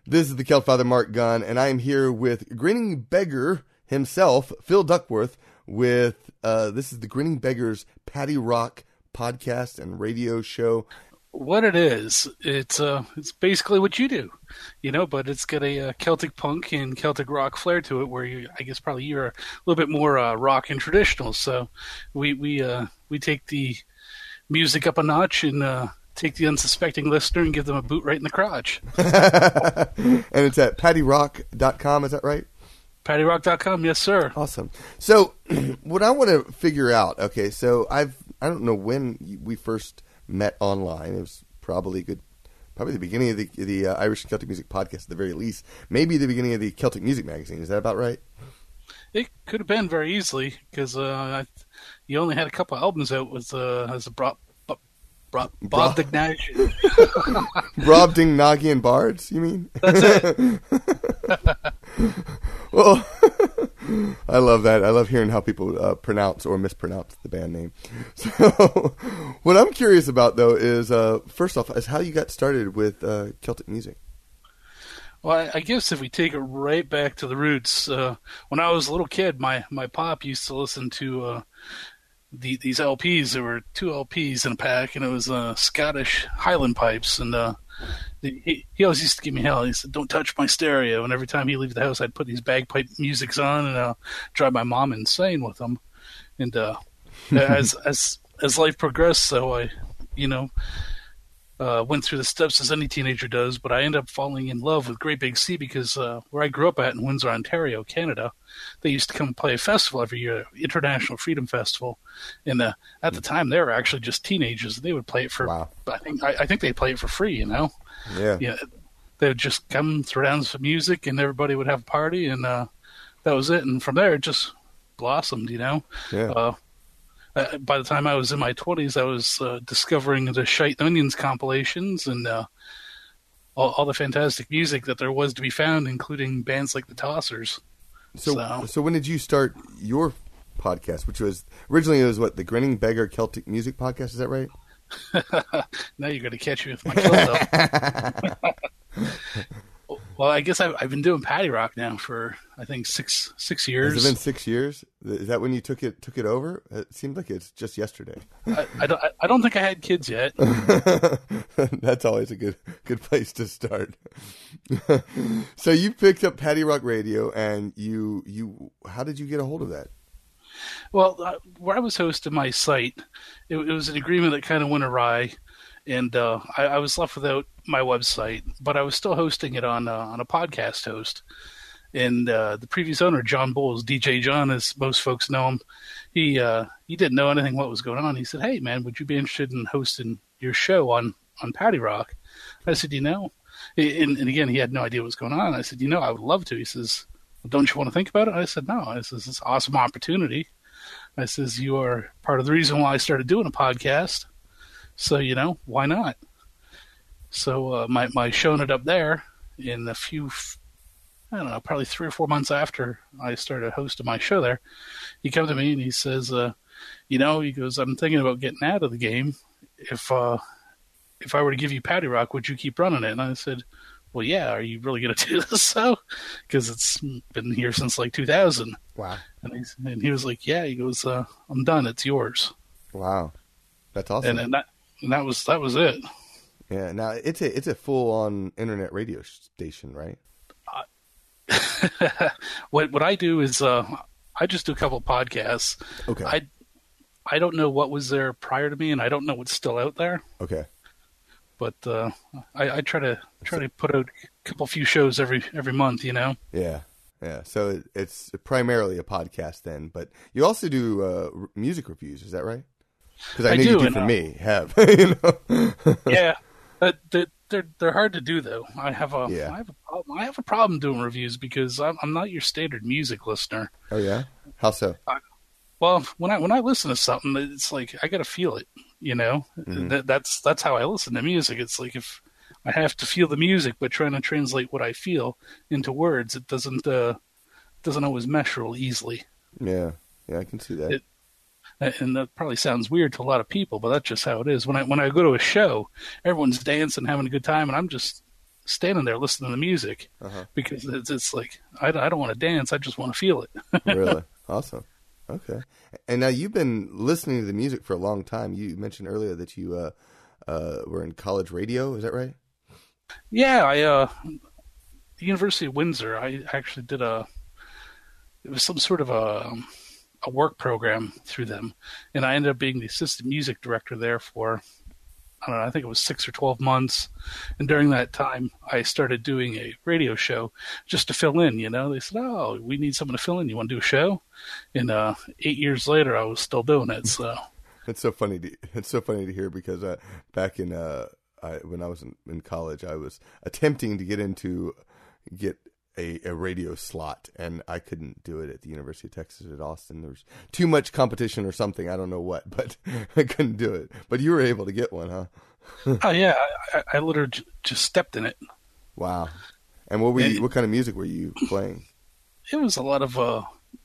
This is the Celt Father Mark Gunn, and I am here with Grinning Beggar himself, Phil Duckworth, with this is the Grinning Beggar's Patty Rock podcast and radio show. What it is, it's basically what you do, but it's got a Celtic punk and Celtic rock flair to it, where I guess probably you're a little bit more rock and traditional. So we take the music up a notch and take the unsuspecting listener and give them a boot right in the crotch. And it's at pattyrock.com, is that right? pattyrock.com, yes sir. Awesome. So what I want to figure out, okay, so I don't know when we first met online. It was probably the beginning of the Irish and Celtic Music podcast at the very least. Maybe the beginning of the Celtic Music magazine. Is that about right? It could have been very easily, because you only had a couple albums out with as a Brobdingnagian. Brobdingnagian Bards, you mean? That's it. Well, I love that. I love hearing how people pronounce or mispronounce the band name. So, what I'm curious about, though, is first off, is how you got started with Celtic music. Well, I guess if we take it right back to the roots, when I was a little kid, my pop used to listen to these LPs. There were 2 LPs in a pack, and it was Scottish Highland pipes. And he always used to give me hell. He said, "Don't touch my stereo." And every time he'd leave the house, I'd put these bagpipe musics on and drive my mom insane with them. And as life progressed, so I, went through the steps as any teenager does, but I ended up falling in love with Great Big Sea because where I grew up at in Windsor, Ontario, Canada, they used to come play a festival every year, International Freedom Festival. And at the time, they were actually just teenagers. They would play it for, wow. I think they play it for free, Yeah. They would just come, throw down some music, and everybody would have a party, and that was it. And from there, it just blossomed, Yeah. By the time I was in my 20s, I was discovering the Shite and Onions compilations and all the fantastic music that there was to be found, including bands like the Tossers. So when did you start your podcast, which was originally the Grinning Beggar Celtic Music Podcast? Is that right? Now you're going to catch me with my kill, though. Well, I guess I've been doing Patty Rock now for, I think, six years. Has it been 6 years? Is that when you took it over? It seems like it's just yesterday. I don't think I had kids yet. That's always a good place to start. So you picked up Patty Rock Radio, and you how did you get a hold of that? Well, where I was hosting my site, it was an agreement that kind of went awry. And I was left without my website, but I was still hosting it on a podcast host. And the previous owner, John Bowles, DJ John, as most folks know him, he didn't know anything what was going on. He said, "Hey, man, would you be interested in hosting your show on Patty Rock?" I said, and again, he had no idea what was going on. I said, I would love to. He says, "Well, don't you want to think about it?" I said, "No." I says, "It's an awesome opportunity." I says, "You are part of the reason why I started doing a podcast. So, why not?" So my show ended up there in a few, I don't know, probably 3 or 4 months after I started hosting my show there. He comes to me and he says, he goes, "I'm thinking about getting out of the game. If I were to give you Patty Rock, would you keep running it?" And I said, "Well, yeah, are you really going to do this though? Because it's been here since like 2000. Wow. And he was like, "Yeah," he goes, "I'm done. It's yours." Wow. That's awesome. And that was it. Yeah. Now it's a full on internet radio station, right? What I do is I just do a couple of podcasts. Okay. I don't know what was there prior to me, and I don't know what's still out there. Okay. But I try to put out a few shows every month. Yeah. Yeah. So it's primarily a podcast then, but you also do music reviews. Is that right? Because I know you do for me. Yeah. They're hard to do though. I have a problem doing reviews because I'm not your standard music listener. Oh yeah? How so? Well, when I listen to something, it's like I got to feel it. Mm-hmm. That's how I listen to music. It's like if I have to feel the music, but trying to translate what I feel into words, it doesn't always mesh real easily. Yeah, I can see that. And that probably sounds weird to a lot of people, but that's just how it is. When I go to a show, everyone's dancing, having a good time, and I'm just standing there listening to the music because it's like I don't want to dance. I just want to feel it. Really? Awesome. Okay. And now you've been listening to the music for a long time. You mentioned earlier that you were in college radio. Is that right? Yeah, the University of Windsor. I actually did it was some sort of a work program through them, and I ended up being the assistant music director there for, I don't know, I think it was 6 or 12 months. And during that time, I started doing a radio show just to fill in, They said, oh, we need someone to fill in. You want to do a show? And 8 years later, I was still doing it. So it's so funny to hear because back in when I was in college, I was attempting to get a radio slot, and I couldn't do it at the University of Texas at Austin. There was too much competition or something. I don't know what, but I couldn't do it. But you were able to get one, huh? Oh yeah, I literally just stepped in it. Wow. And what kind of music were you playing? It was a lot of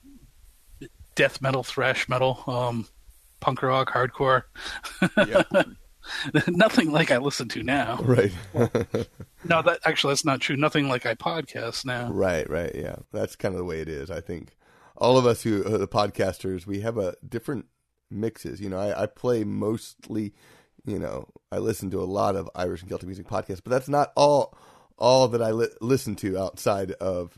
death metal, thrash metal, punk rock, hardcore. Yeah. Nothing like I listen to now. Right. No, that's not true. Nothing like I podcast now. Right, yeah. That's kind of the way it is. I think all of us who are the podcasters, we have a different mixes. I play mostly, I listen to a lot of Irish and Celtic music podcasts, but that's not all that I listen to outside of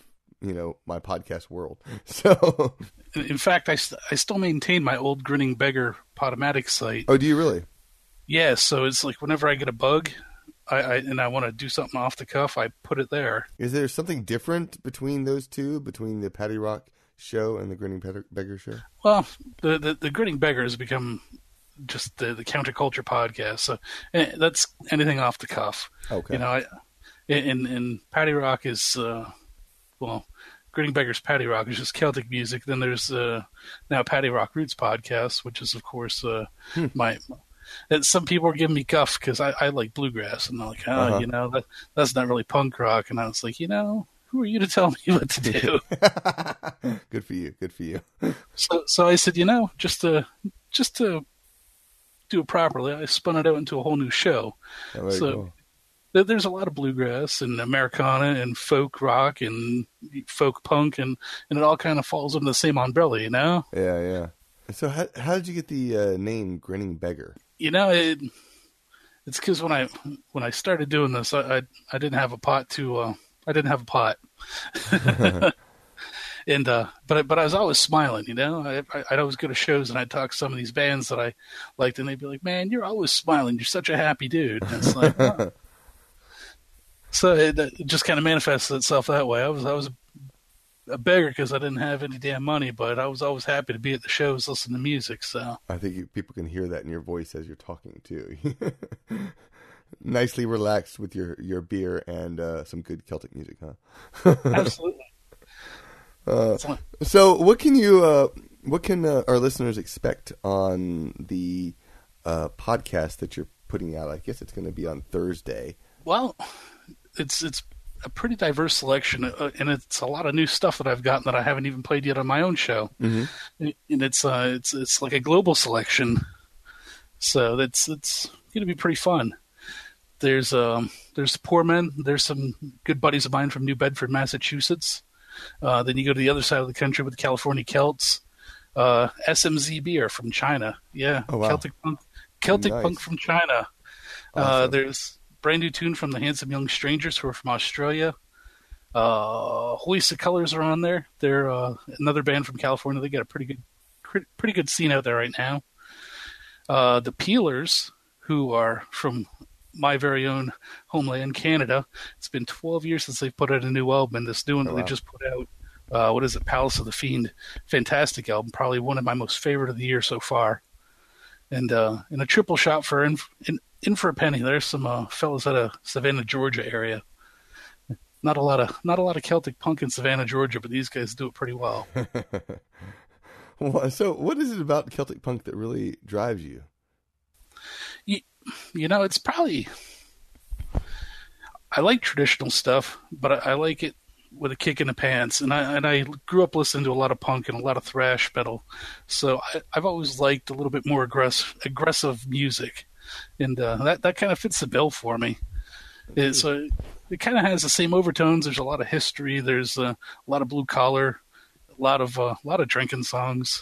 my podcast world. So, in fact, I still maintain my old Grinning Beggar Podomatic site. Oh, do you really? Yeah, so it's like whenever I get a bug, I want to do something off the cuff, I put it there. Is there something different between those two, between the Patty Rock show and the Grinning Beggar show? Well, the Grinning Beggar has become just the counterculture podcast, so that's anything off the cuff. Okay. And Patty Rock is Grinning Beggar's Patty Rock is just Celtic music. Then there's now Patty Rock Roots podcast, which is of course my. And some people are giving me guff because I like bluegrass, and they're like, that's not really punk rock. And I was like, who are you to tell me what to do? Good for you. So I said, just to do it properly, I spun it out into a whole new show. Oh, so cool. There's a lot of bluegrass and Americana and folk rock and folk punk, and it all kind of falls under the same umbrella, Yeah. So how did you get the name Grinning Beggar? It's because when I started doing this, I didn't have a pot I didn't have a pot, and but I was always smiling. I'd always go to shows and I'd talk to some of these bands that I liked, and they'd be like, "Man, you're always smiling. You're such a happy dude." And it's like, oh. So it just kind of manifested itself that way. I was a beggar because I didn't have any damn money, but I was always happy to be at the shows, listening to music. So I think people can hear that in your voice as you're talking too. Nicely relaxed with your beer and some good Celtic music, huh? Absolutely. So what can our listeners expect on the podcast that you're putting out? I guess it's going to be on Thursday. Well, it's a pretty diverse selection, and it's a lot of new stuff that I've gotten that I haven't even played yet on my own show. Mm-hmm. And it's like a global selection, so it's going to be pretty fun. There's Poor Men. There's some good buddies of mine from New Bedford, Massachusetts. Then you go to the other side of the country with the California Celts. SMZB are from China. Yeah, oh, wow. Celtic Nice. punk from China. Awesome. There's brand new tune from the Handsome Young Strangers, who are from Australia. Hoist of Colors are on there. They're another band from California. They got a pretty good scene out there right now. The Peelers, who are from my very own homeland, Canada. It's been 12 years since they've put out a new album, and this new one that they just put out, what is it, Palace of the Fiend. Fantastic album, probably one of my most favorite of the year so far. And in a triple shot for in for a penny, there's some fellas out of Savannah, Georgia area. Not a lot of Celtic punk in Savannah, Georgia, but these guys do it pretty well. So what is it about Celtic punk that really drives you? It's probably, I like traditional stuff, but I like it with a kick in the pants. And I grew up listening to a lot of punk and a lot of thrash metal, so I've always liked a little bit more aggressive music, and that kind of fits the bill for me. So it kind of has the same overtones. There's a lot of history. There's a lot of blue collar, a lot of drinking songs,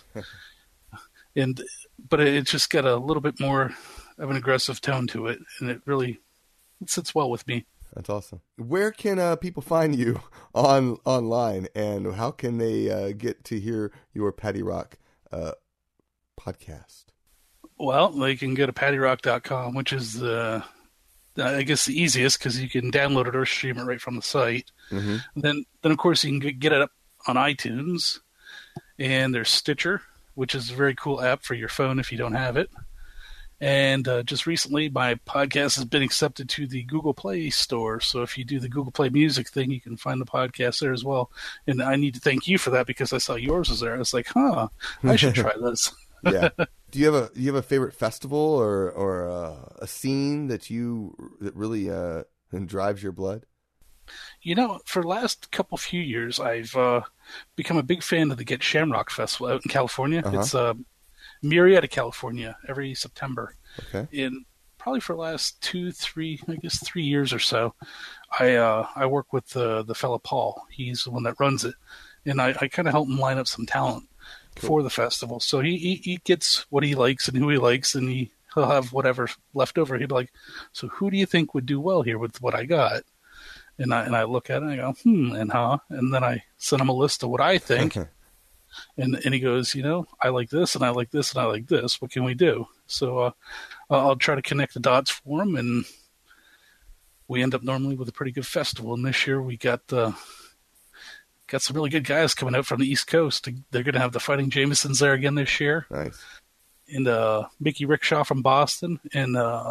but it's just got a little bit more of an aggressive tone to it, and it sits well with me. That's awesome. Where can people find you online, and how can they get to hear your Patty Rock podcast? Well, they can go to pattyrock.com, which is I guess the easiest because you can download it or stream it right from the site. Mm-hmm. Then of course you can get it up on iTunes, and there's Stitcher, which is a very cool app for your phone if you don't have it. And just recently, my podcast has been accepted to the Google Play Store. So if you do the Google Play Music thing, you can find the podcast there as well. And I need to thank you for that because I saw yours was there. I was like, I should try this. Yeah. Do you have a favorite festival or a scene that really drives your blood? For the last few years, I've become a big fan of the Get Shamrock Festival out in California. Uh-huh. It's Murrieta, California, every September. Okay. In probably for the last 3 years or so, I work with the fella Paul. He's the one that runs it, and I kind of help him line up some talent for the festival. So he gets what he likes and who he likes, and he'll have whatever left over. He'll be like, "So who do you think would do well here with what I got?" And I look at it and I go, and then I send him a list of what I think. And he goes, I like this, and I like this, and I like this. What can we do? So I'll try to connect the dots for him, and we end up normally with a pretty good festival. And this year we got some really good guys coming out from the East Coast. They're going to have the Fighting Jamesons there again this year. Nice. And Mickey Rickshaw from Boston, and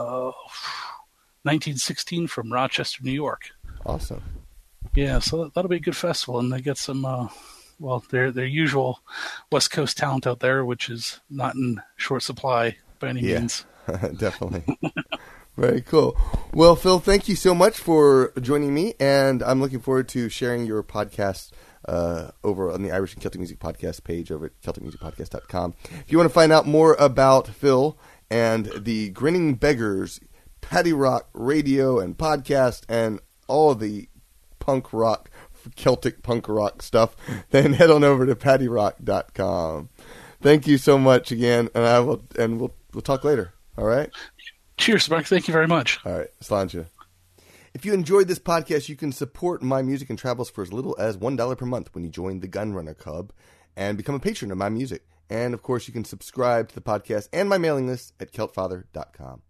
1916 from Rochester, New York. Awesome. Yeah, so that'll be a good festival, and they get some... their usual West Coast talent out there, which is not in short supply by any means. Definitely. Very cool. Well, Phil, thank you so much for joining me, and I'm looking forward to sharing your podcast over on the Irish and Celtic Music Podcast page over at CelticMusicPodcast.com. If you want to find out more about Phil and the Grinning Beggars Patty Rock radio and podcast and all of the Celtic punk rock stuff, then head on over to pattyrock.com. Thank you so much again, and we'll talk later. All right? Cheers, Mark. Thank you very much. All right. Sláinte. If you enjoyed this podcast, you can support my music and travels for as little as $1 per month when you join the Gunrunner Club and become a patron of my music. And, of course, you can subscribe to the podcast and my mailing list at keltfather.com.